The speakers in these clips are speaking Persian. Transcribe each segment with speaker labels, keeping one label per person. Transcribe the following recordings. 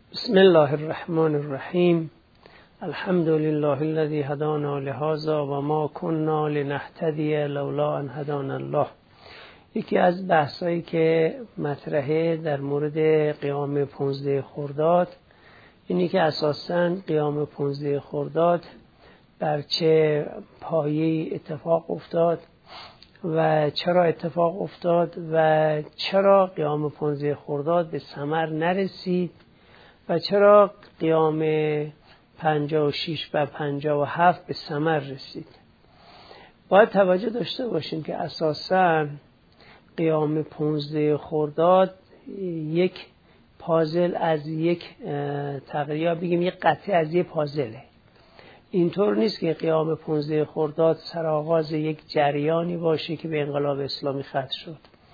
Speaker 1: بسم الله الرحمن الرحیم. الحمد لله الذي هدانا لهذا و ما كنا لنهتدی لولا ان هدانا الله. یکی از بحثایی که مطرحه در مورد قیام 15 خرداد اینی که اساساً قیام 15 خرداد بر چه پایه‌ای اتفاق افتاد و چرا اتفاق افتاد و چرا قیام 15 خرداد به ثمر نرسید و چرا قیام 56 و 57 به ثمر رسید. باید توجه داشته باشیم که اساساً قیام 15 خرداد یک پازل از یک تقریبا بگیم یک قطعه از یک پازله. اینطور نیست که قیام 15 خرداد سرآغاز یک جریانی باشه که به انقلاب اسلامی ختم شد،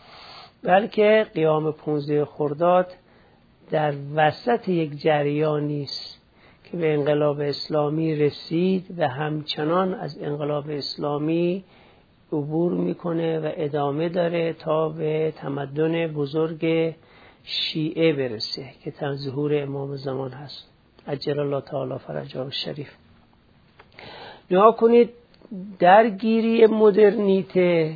Speaker 1: بلکه قیام 15 خرداد در وسط یک جریانی است که به انقلاب اسلامی رسید و همچنان از انقلاب اسلامی عبور میکنه و ادامه داره تا به تمدن بزرگ شیعه برسه که ظهور امام زمان هست عجل الله تعالی فرجه الشریف. نگاه کنید، درگیری مدرنیته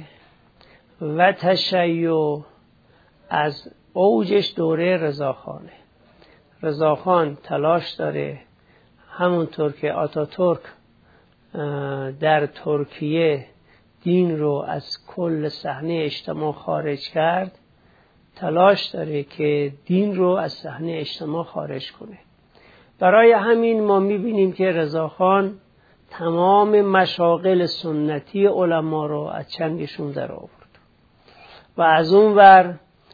Speaker 1: و تشیع از اوجش دوره رضاخانه. رضاخان تلاش داره همونطور که آتاتورک در ترکیه دین رو از کل صحنه اجتماع خارج کرد، تلاش داره که دین رو از صحنه اجتماع خارج کنه. برای همین ما میبینیم که رضاخان تمام مشاغل سنتی علما رو از چنگشون در آورد و از اون ور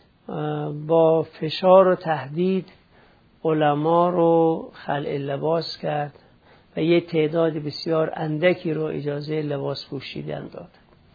Speaker 1: با فشار و تهدید علما رو خلع لباس کرد و یه تعداد بسیار اندکی رو اجازه لباس پوشیدن داد.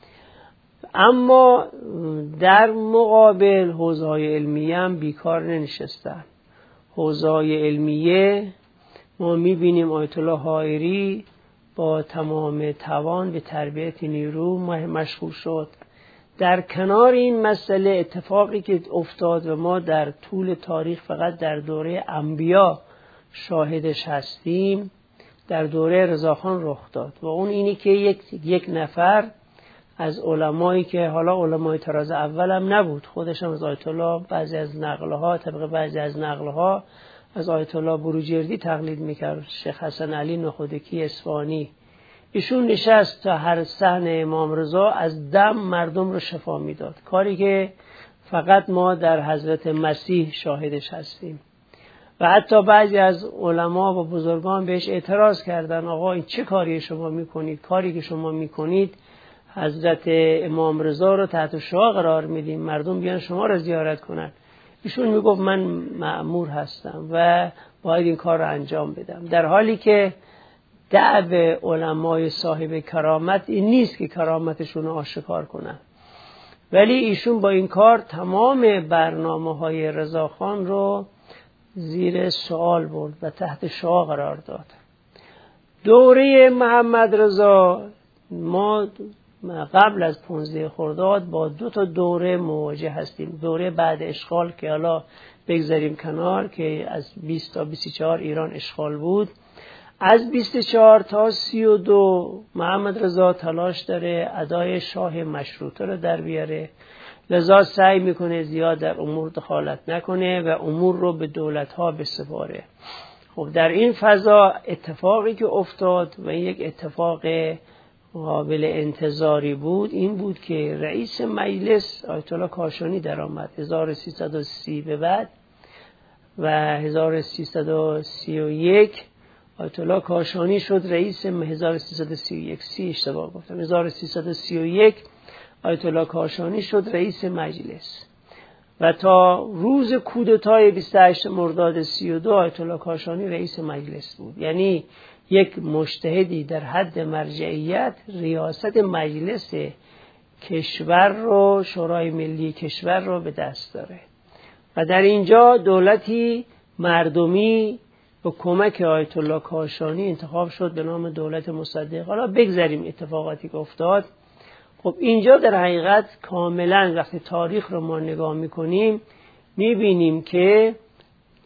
Speaker 1: اما در مقابل حوزه‌های علمیه هم بیکار ننشستن. حوزه‌های علمیه ما میبینیم آیت الله حائری با تمام توان به تربیت نیرو مشغول شد. در کنار این مسئله اتفاقی که افتاد و ما در طول تاریخ فقط در دوره انبیا شاهدش هستیم، در دوره رضاخان رخ داد و اون اینی که یک نفر از علمایی که حالا علمای طراز اول هم نبود، خودش هم از آیت الله بعضی از نقلها طبق بعضی از نقلها از آیت الله بروجردی تقلید میکرد، شیخ حسن علی نخودکی اصفهانی. ایشون نشست تا هر صحن امام رضا از دم مردم رو شفا میداد، کاری که فقط ما در حضرت مسیح شاهدش هستیم. و حتی بعضی از علما و بزرگان بهش اعتراض کردن، آقا این چه کاری شما میکنید؟ کاری که شما میکنید حضرت امام رضا رو تحت شعاع قرار میدیم، مردم بیان شما رو زیارت کنن. ایشون میگفت من مأمور هستم و باید این کار رو انجام بدم، در حالی که دعو علمای صاحب کرامت این نیست که کرامتشون رو آشکار کنن. ولی ایشون با این کار تمام برنامه‌های رضاخان رو زیر سوال برد و تحت شعاع قرار داد. دوره محمد رضا ما قبل از 15 خرداد با 2 دوره مواجه هستیم. دوره بعد اشغال که حالا بگذاریم کنار، که از 20 تا 24 ایران اشغال بود. از 24 تا 32 محمد رضا تلاش داره ادای شاه مشروطه رو در بیاره، لذا سعی میکنه زیاد در امور دخالت نکنه و امور رو به دولت‌ها بسپاره. خب در این فضا اتفاقی که افتاد و این یک اتفاق قابل انتظاری بود، این بود که رئیس مجلس آیت الله کاشانی در آمد 1330 به بعد و 1331 آیت الله کاشانی شد رئیس 1331 آیت الله کاشانی شد رئیس مجلس و تا روز کودتای 28 مرداد 32 آیت الله کاشانی رئیس مجلس بود. یعنی یک مجتهدی در حد مرجعیت ریاست مجلس کشور رو، شورای ملی کشور رو به دست داره و در اینجا دولتی مردمی با کمک آیت الله کاشانی انتخاب شد به نام دولت مصدق. حالا بگذاریم اتفاقاتی که افتاد. خب اینجا در حقیقت کاملا وقتی تاریخ رو ما نگاه میکنیم میبینیم که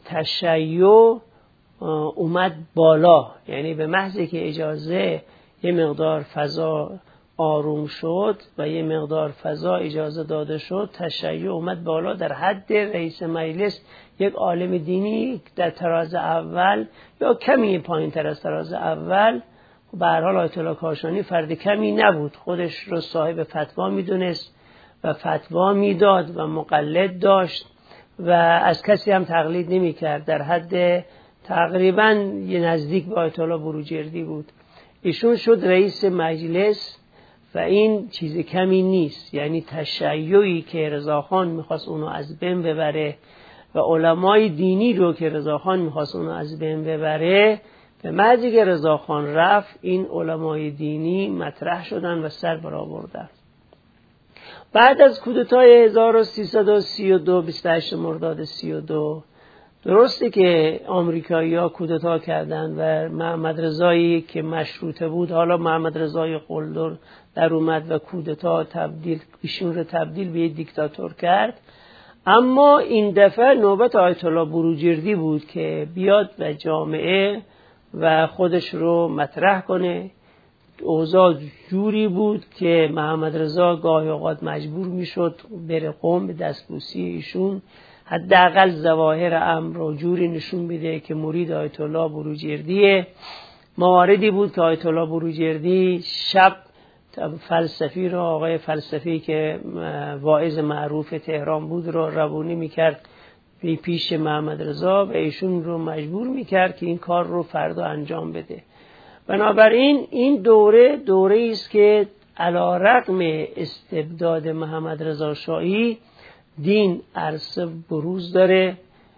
Speaker 1: تشیع اومد بالا، یعنی به محض که اجازه یه مقدار فضا آروم شد و یه مقدار فضا اجازه داده شد، تشیع اومد بالا در حد رئیس مجلس یک عالم دینی در تراز اول یا کمی پایین تر از تراز اول. به هر حال آیت الله کاشانی فرد کمی نبود، خودش رو صاحب فتوا میدونست و فتوا میداد و مقلد داشت و از کسی هم تقلید نمی کرد، در حد تقریبا یه نزدیک به آیت الله بروجردی بود. ایشون شد رئیس مجلس و این چیز کمی نیست، یعنی تشیعی که رضاخان میخواست اونو از بین ببره و علمای دینی رو که رضاخان میخواست اونو از بین ببره، به محضی که رضاخان رفت این علمای دینی مطرح شدن و سر برآوردن. بعد از کودتای 1332 28 مرداد 32 درسته که آمریکایی‌ها کودتا کردند و محمد رضایی که مشروطه بود، حالا محمد رضای قلدر در اومد و کودتا ایشون رو تبدیل به دیکتاتور کرد. اما این دفعه نوبت آیت الله بروجردی بود که بیاد و جامعه و خودش رو مطرح کنه. اوضاع جوری بود که محمد رضا گاهی اوقات مجبور میشد بره قم به دستبوسی ایشون، حداقل ظواهر امر رو جوری نشون بده که مرید آیت الله بروجردیه. مواردی بود که آیت الله بروجردی شب فلسفی رو، آقای فلسفی که واعظ معروف تهران بود، رو روانی میکرد پیش محمد رضا و ایشون رو مجبور میکرد که این کار رو فردا انجام بده. بنابراین این دوره است که علی رغم استبداد محمد رضا شاهی دین عرصه بروز داره،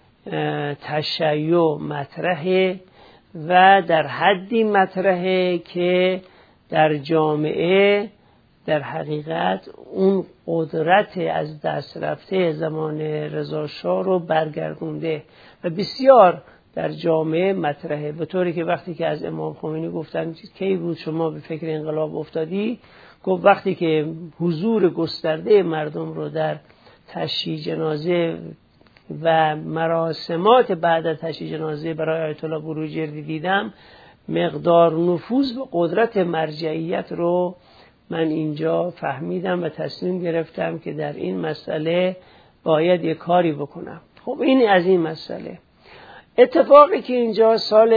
Speaker 1: تشیع مطرحه و در حدی مطرحه که در جامعه در حقیقت اون قدرت از دست رفته زمان رضا شاه رو برگردونده و بسیار در جامعه مطرحه، به طوری که وقتی که از امام خمینی گفتن کی بود شما به فکر انقلاب افتادی، گفت وقتی که حضور گسترده مردم رو در تشییع جنازه و مراسمات بعد از تشییع جنازه برای آیت الله بروجردی دیدم، مقدار نفوذ و قدرت مرجعیت رو من اینجا فهمیدم و تصمیم گرفتم که در این مسئله باید یک کاری بکنم. خب این از این مسئله. اتفاقی که اینجا سال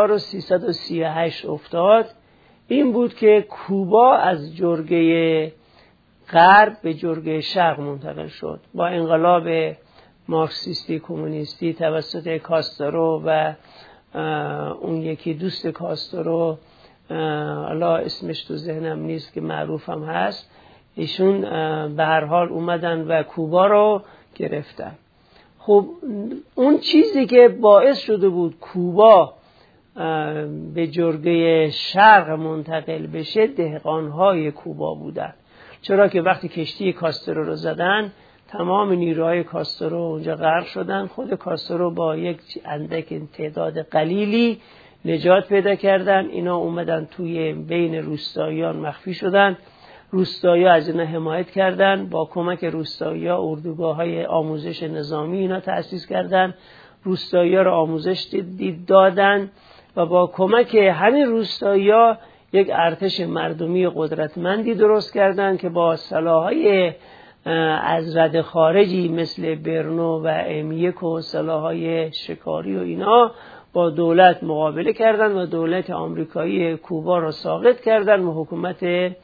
Speaker 1: 1338 افتاد این بود که کوبا از جرگه غرب به جرگه شرق منتقل شد با انقلاب مارکسیستی کمونیستی توسط کاسترو و اون یکی دوست کاسترو، حالا اسمش تو ذهنم نیست که معروفم هست، ایشون به هر حال اومدن و کوبا رو گرفتن. خب اون چیزی که باعث شده بود کوبا به جرگه شرق منتقل بشه دهقانهای کوبا بودن، چرا که وقتی کشتی کاسترو رو زدن تمام نیروهای کاسترو اونجا غرق شدن، خود کاسترو با یک اندک تعداد قلیلی نجات پیدا کردن. اینا اومدن توی بین روستاییان مخفی شدن، روستایی‌ها از اینا حمایت کردن، با کمک روستایی‌ها اردوگاه‌های آموزش نظامی اینا تأسیس کردن، روستایی‌ها رو آموزش دادن و با کمک همین روستایی‌ها یک ارتش مردمی قدرتمندی درست کردن که با سلاح‌های از رد خارجی مثل برنو و M1 و سلاح‌های شکاری و اینا با دولت مقابله کردن و دولت آمریکایی کوبا را ساقط کردن و حکومت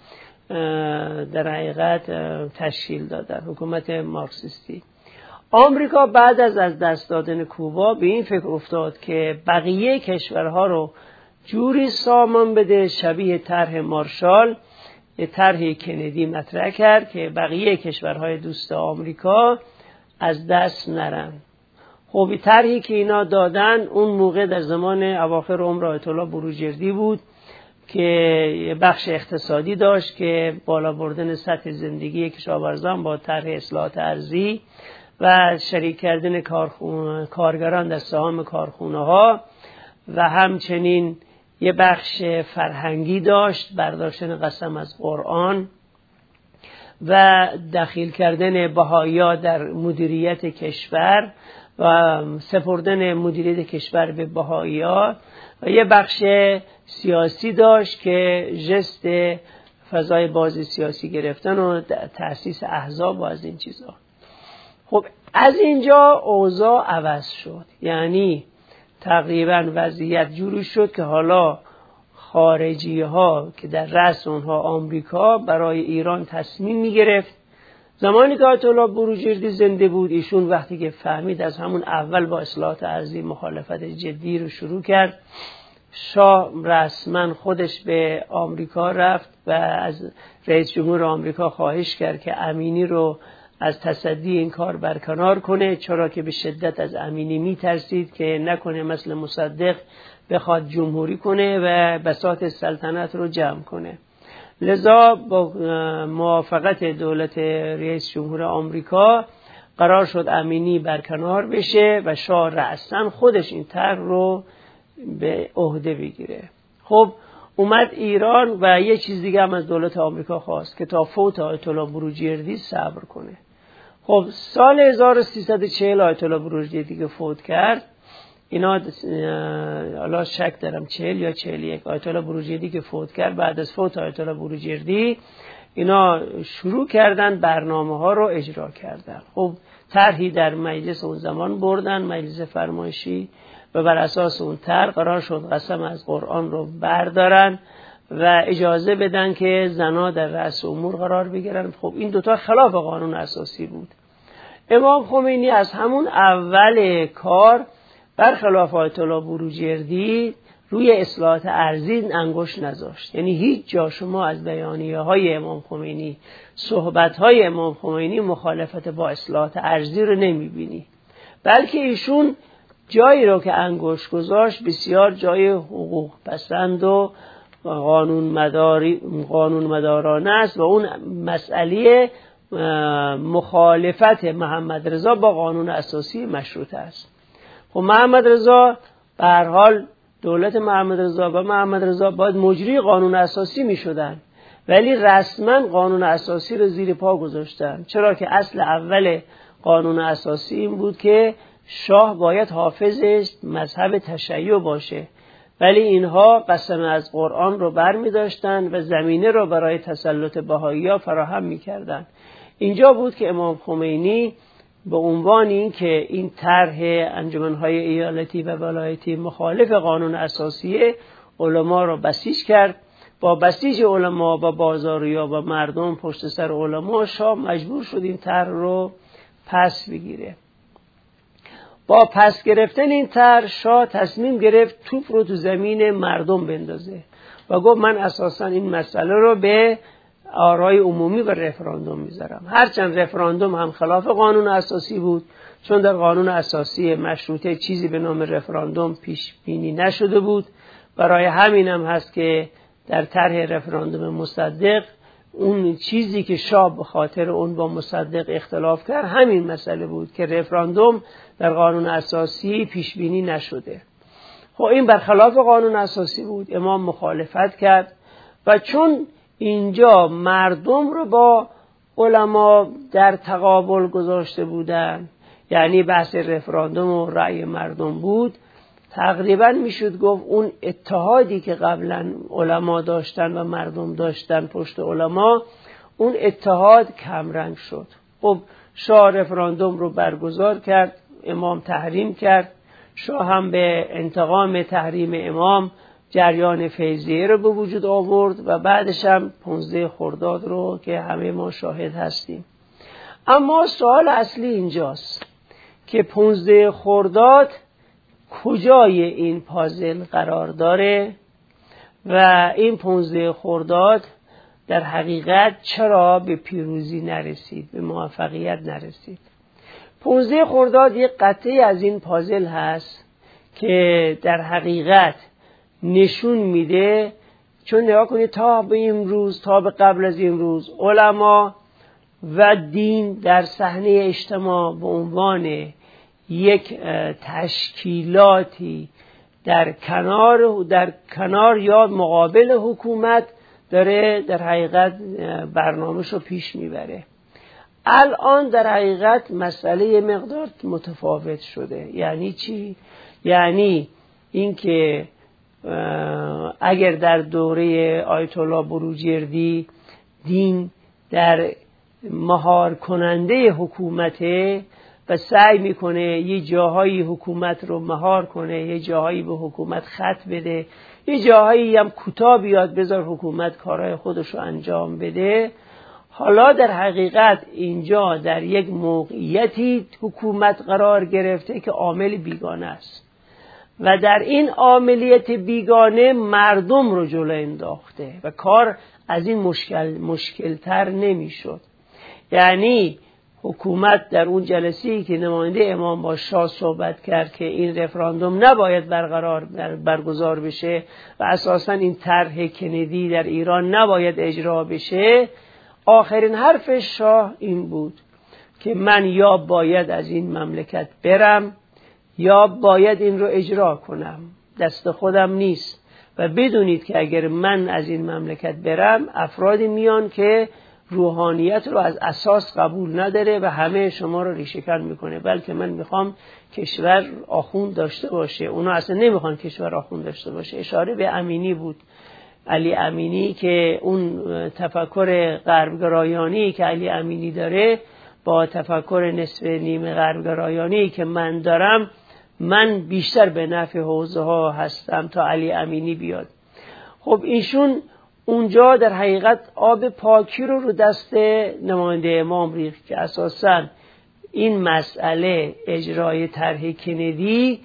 Speaker 1: در حقیقت تشکیل دادن، حکومت مارکسیستی. آمریکا بعد از دست دادن کوبا به این فکر افتاد که بقیه کشورها رو جوری سامان بده شبیه طرح مارشال، یه طرح کندی مطرح کرد که بقیه کشورهای دوست آمریکا از دست نرن. خب طرحی که اینا دادن اون موقع در زمان اواخر عمر آیت الله بروجردی بود که یه بخش اقتصادی داشت که بالا بردن سطح زندگی کشاورزان با طرح اصلاحات ارضی و شریک کردن کارگران در سهام کارخونه‌ها و همچنین یه بخش فرهنگی داشت، برداشتن قسم از قرآن و دخیل کردن بهائی‌ها در مدیریت کشور و سپردن مدیریت کشور به بهائی‌ها و یه بخش سیاسی داشت که ژست فضای باز سیاسی گرفتن و تأسیس احزاب و از این چیزا. خب از اینجا اوضاع عوض شد، یعنی تقریبا وضعیت جوری شد که حالا خارجی ها که در رأس اونها آمریکا برای ایران تصمیم می گرفت. زمانی که آیت الله بروجردی زنده بود، ایشون وقتی که فهمید از همون اول با اصلاحات ارضی مخالفت جدی رو شروع کرد. شاه رسما خودش به آمریکا رفت و از رئیس جمهور آمریکا خواهش کرد که امینی رو از تصدی این کار برکنار کنه، چرا که به شدت از امینی میترسید که نکنه مثل مصدق بخواد جمهوری کنه و بساط سلطنت رو جمع کنه. لذا با موافقت دولت رئیس جمهور آمریکا قرار شد امینی برکنار بشه و شاه رأساً خودش این طرح رو به عهده بگیره. خب اومد ایران و یه چیز دیگه هم از دولت آمریکا خواست که تا فوت آیت الله بروجردی صبر کنه. خب سال 1340 آیت الله بروجردی که فوت کرد، اینا حالا شک دارم 40 یا 41 آیت الله بروجردی که فوت کرد، بعد از فوت آیت الله بروجردی اینا شروع کردن برنامه ها رو اجرا کردن. خب طرحی در مجلس اون زمان بردن، مجلس فرمایشی، و بر اساس اون طرح قرار شد قسم از قرآن رو بردارن و اجازه بدن که زنا در رأس امور قرار بگیرن. خب این دوتا خلاف قانون اساسی بود. امام خمینی از همون اول کار برخلاف آیت الله بروجردی روی اصلاحات ارضی انگشت نذاشت. یعنی هیچ جا شما از بیانیه های امام خمینی، صحبت های امام خمینی مخالفت با اصلاحات ارضی رو نمیبینی، بلکه ایشون جایی رو که انگشت گذاشت بسیار جای حقوق پسند و قانون مدارانه است و اون مسئله مخالفت محمد رضا با قانون اساسی مشروطه است. خب محمد رضا به هر حال دولت محمد رضا و محمد رضا باید مجری قانون اساسی می شدن، ولی رسما قانون اساسی رو زیر پا گذاشتن. چرا که اصل اول قانون اساسی این بود که شاه باید حافظش مذهب تشیع باشه، ولی اینها قسم از قرآن رو بر می داشتن و زمینه رو برای تسلط بهائی‌ها فراهم می کردن. اینجا بود که امام خمینی به عنوان این که این طرح انجمن‌های ایالتی و ولایتی مخالف قانون اساسی علما رو بسیج کرد. با بسیج علما و بازاریا و مردم پشت سر علما، شاه مجبور شد این طرح رو پس بگیره. با پس گرفتن این طرح شاه تصمیم گرفت توپ رو تو زمین مردم بندازه و گفت من اساساً این مسئله رو به آرای عمومی و رفراندوم میذارم. هرچند رفراندوم هم خلاف قانون اساسی بود، چون در قانون اساسی مشروطه چیزی به نام رفراندوم پیش بینی نشده بود. برای همین هم هست که در طرح رفراندوم مصدق اون چیزی که شاه به خاطر اون با مصدق اختلاف کرد همین مسئله بود که رفراندوم در قانون اساسی پیش بینی نشده. خب این برخلاف قانون اساسی بود، امام مخالفت کرد و چون اینجا مردم رو با علما در تقابل گذاشته بودن، یعنی بحث رفراندوم و رأی مردم بود، تقریبا میشد گفت اون اتحادی که قبلا علما داشتن و مردم داشتن پشت علما، اون اتحاد کمرنگ شد. خب شاه رفراندوم رو برگزار کرد، امام تحریم کرد. شاه هم به انتقام تحریم امام جریان فیضیه رو به وجود آورد و بعدش هم 15 خرداد رو که همه ما شاهد هستیم. اما سوال اصلی اینجاست که 15 خرداد کجای این پازل قرار داره و این 15 خرداد در حقیقت چرا به پیروزی نرسید، به موفقیت نرسید. 15 خرداد یک قطعه از این پازل هست که در حقیقت نشون میده، چون نگاه کنید تا به امروز، تا به قبل از امروز، علما و دین در صحنه اجتماع به عنوان یک تشکیلاتی در کنار یا مقابل حکومت داره در حقیقت برنامه‌شو پیش میبره. الان در حقیقت مسئله مقدار متفاوت شده. یعنی چی؟ یعنی اینکه اگر در دوره آیت الله بروجردی دین در مهار کننده حکومته و سعی میکنه یه جاهایی حکومت رو مهار کنه، یه جاهایی به حکومت خط بده، یه جاهایی هم کوتاه بیاد بذار حکومت کارهای خودش رو انجام بده. حالا در حقیقت اینجا در یک موقعیتی حکومت قرار گرفته که عامل بیگانه است و در این عاملیت بیگانه مردم رو جلو انداخته و کار از این مشکلتر نمیشد. یعنی حکومت در اون جلسه‌ای که نماینده امام با شاه صحبت کرد که این رفراندوم نباید برگزار بشه و اساساً این طرح کندی در ایران نباید اجرا بشه، آخرین حرف شاه این بود که من یا باید از این مملکت برم یا باید این رو اجرا کنم، دست خودم نیست. و بدونید که اگر من از این مملکت برم افرادی میان که روحانیت رو از اساس قبول نداره و همه شما رو ریشه‌کن میکنه، بلکه من میخوام کشور آخوند داشته باشه. اونا اصلا نمیخوان کشور آخوند داشته باشه. اشاره به امینی بود، علی امینی، که اون تفکر غربگرایانی که علی امینی داره با تفکر نصف نیمه غربگرایانی که من دارم، من بیشتر به نفع حوزه ها هستم تا علی امینی بیاد. خب ایشون اونجا در حقیقت آب پاکی رو دست نماینده امام ریخت که اساساً این مسئله اجرای طرح کندی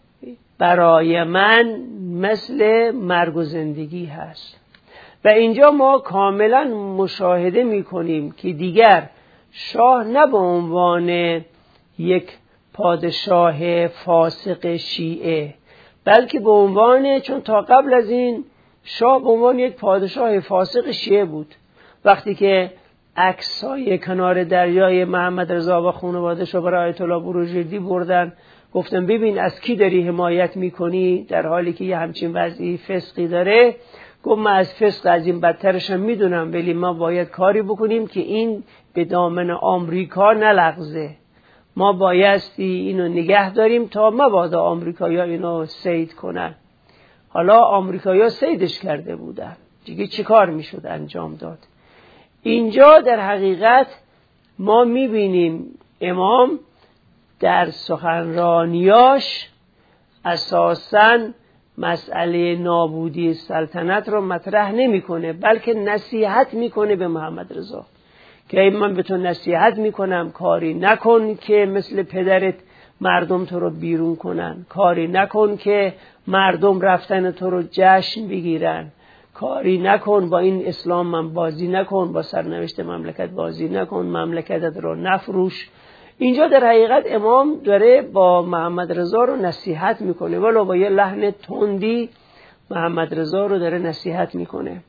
Speaker 1: برای من مثل مرگ و زندگی هست. و اینجا ما کاملا مشاهده میکنیم که دیگر شاه نه به عنوان یک پادشاه فاسق شیعه، بلکه به عنوان، چون تا قبل از این شاه به عنوان یک پادشاه فاسق شیعه بود. وقتی که عکسای کنار دریای محمد رضا و خانواده‌اش رو برای آیت الله بروجردی بردن، گفتم ببین از کی داری حمایت میکنی در حالی که یه همچین وضعی فسقی داره. گفت من از فسق از این بدترش هم میدونم، ولی ما باید کاری بکنیم که این به دامن آمریکا نلغزه. ما بایستی اینو نگه داریم تا مبادا آمریکایی‌ها اینو صید کنن. حالا آمریکایی‌ها صیدش کرده بودن، دیگه چی کار میشد انجام داد؟ اینجا در حقیقت ما میبینیم امام در سخنرانیاش اساساً مسئله نابودی سلطنت رو مطرح نمیکنه، بلکه نصیحت میکنه به محمد رضا که من به تو نصیحت میکنم کاری نکن که مثل پدرت مردم تو رو بیرون کنن، کاری نکن که مردم رفتن تو رو جشن بگیرن، کاری نکن با این اسلام من بازی نکن، با سرنوشت مملکت بازی نکن، مملکتت رو نفروش. اینجا در حقیقت امام داره با محمد رضا رو نصیحت میکنه، ولو با یه لحن تندی محمد رضا رو داره نصیحت میکنه.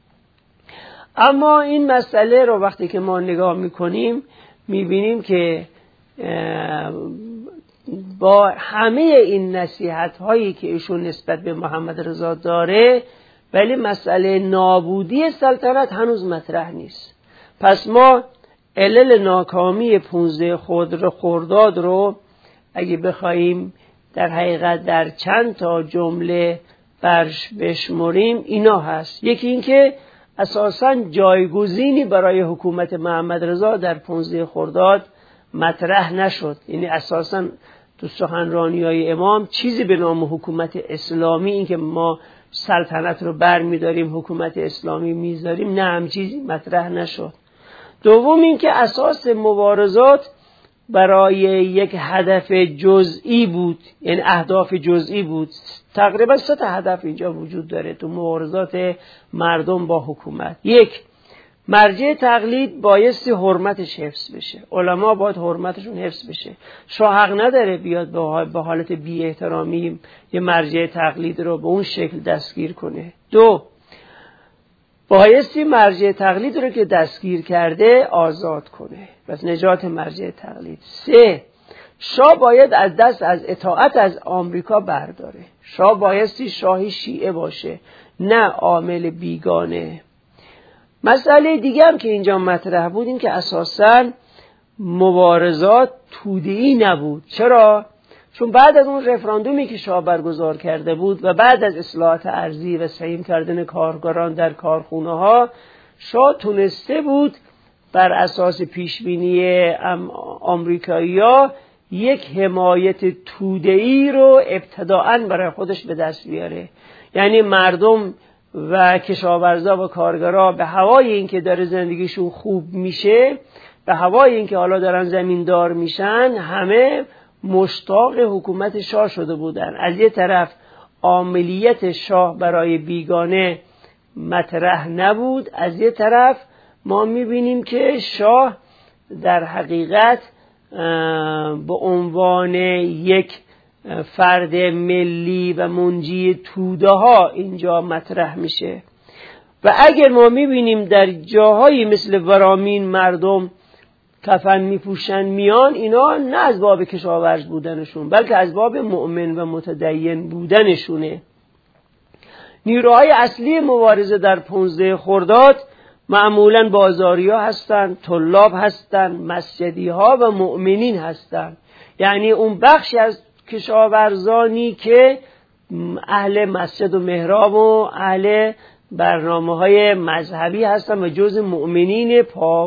Speaker 1: اما این مسئله رو وقتی که ما نگاه میکنیم میبینیم که با همه این نصیحت هایی که ایشون نسبت به محمد رضا داره، ولی مسئله نابودی سلطنت هنوز مطرح نیست. پس ما علل ناکامی 15 خرداد رو اگه بخوایم در حقیقت در چند تا جمله بشمریم اینا هست. یکی این که اساساً جایگزینی برای حکومت محمد رضا در 15 خرداد مطرح نشد. یعنی اساساً تو سخنرانی‌های امام چیزی به نام حکومت اسلامی، این که ما سلطنت رو برمی‌داریم حکومت اسلامی میذاریم، نه هم چیزی مطرح نشد. دوم این که اساس مبارزات برای یک هدف جزئی بود، یعنی اهداف جزئی بود. تقریبا 3 تا هدف اینجا وجود داره تو مبارزات مردم با حکومت. یک، مرجع تقلید بایستی حرمتش حفظ بشه، علما باید حرمتشون حفظ بشه. شاه حق نداره بیاد به حالت بی احترامی یه مرجع تقلید رو به اون شکل دستگیر کنه. 2، بایستی مرجع تقلید رو که دستگیر کرده آزاد کنه، پس نجات مرجع تقلید. 3، شاه باید از دست از اطاعت از آمریکا برداره. شاه بایستی شاهی شیعه باشه، نه عامل بیگانه. مسئله دیگه هم که اینجا مطرح بود این که اساساً مبارزات توده‌ای نبود. چرا؟ چون بعد از اون رفراندومی که شاه برگزار کرده بود و بعد از اصلاحات ارضی و سهیم کردن کارگران در کارخونه ها، شاه تونسته بود بر اساس پیشبینی آمریکایی‌ها یک حمایت توده‌ای رو ابتداءً برای خودش به دست بیاره. یعنی مردم و کشاورزا و کارگرا به هوای اینکه داره زندگیشون خوب میشه، به هوای اینکه حالا دارن زمیندار میشن، همه مشتاق حکومت شاه شده بودن. از یه طرف عاملیت شاه برای بیگانه مطرح نبود، از یه طرف ما میبینیم که شاه در حقیقت به عنوان یک فرد ملی و منجی توده ها اینجا مطرح میشه. و اگر ما میبینیم در جاهایی مثل ورامین مردم کفن میپوشن میان، اینا نه از باب کشاورز بودنشون بلکه از باب مؤمن و متدین بودنشونه. نیروهای اصلی مبارزه در 15 خرداد معمولاً بازاریا هستن، طلاب هستن، مسجدی ها و مؤمنین هستن. یعنی اون بخشی از کشاورزانی که اهل مسجد و محراب و اهل برنامه‌های مذهبی هستن و جز مؤمنین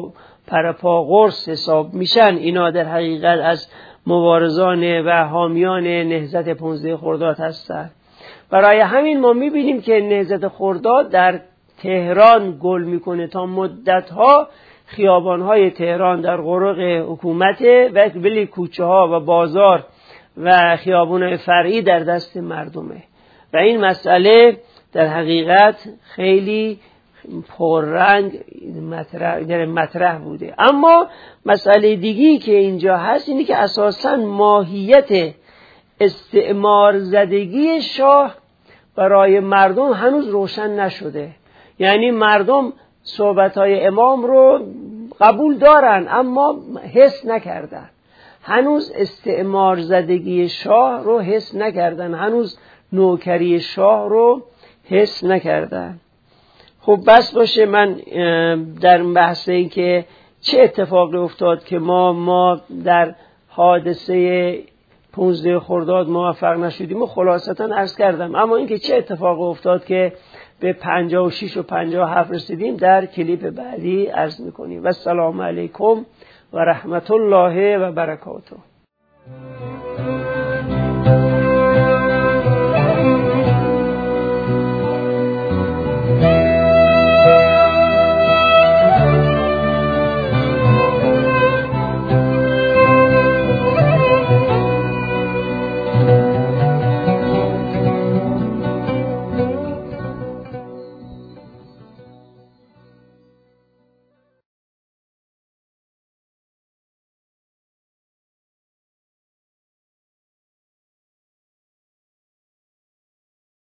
Speaker 1: پرپاقرص حساب میشن، اینا در حقیقت از مبارزان و حامیان نهضت 15 خرداد هستن. برای همین ما میبینیم که نهضت خرداد در تهران گل میکنه. تا مدتها خیابانهای تهران در قرق حکومت و بلی کوچه ها و بازار و خیابان فرعی در دست مردمه و این مسئله در حقیقت خیلی پررنگ مطرح بوده. اما مسئله دیگی که اینجا هست اینه که اساساً ماهیت استعمار زدگی شاه برای مردم هنوز روشن نشده. یعنی مردم صحبت‌های امام رو قبول دارن اما حس نکردن، هنوز استعمار زدگی شاه رو حس نکردن، هنوز نوکری شاه رو حس نکردن. خب بس باشه، من در بحث این که چه اتفاقی افتاد که ما در حادثه 15 خرداد موفق نشدیم و خلاصتا عرض کردم. اما این که چه اتفاقی افتاد که به 56 و 57 رسیدیم در کلیپ بعدی عرض میکنیم. و السلام علیکم و رحمت الله و برکاته.